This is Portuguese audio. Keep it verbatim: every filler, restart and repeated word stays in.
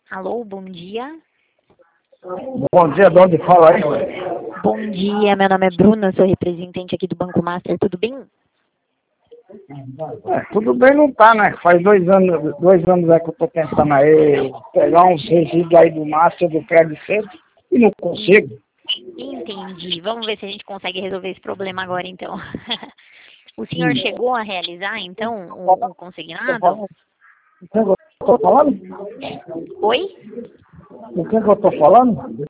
Alô, bom dia. Bom dia, de onde fala aí? Bom dia, meu nome é Bruna, sou representante aqui do Banco Master, tudo bem? É, tudo bem não tá, né? Faz dois anos, dois anos é que eu tô tentando aí pegar uns resíduos aí do Master do Crédito Centro e não consigo. Entendi. Vamos ver se a gente consegue resolver esse problema agora, então. O senhor chegou a realizar, então, o, o consignado? O que eu tô falando? Oi? O que eu tô falando?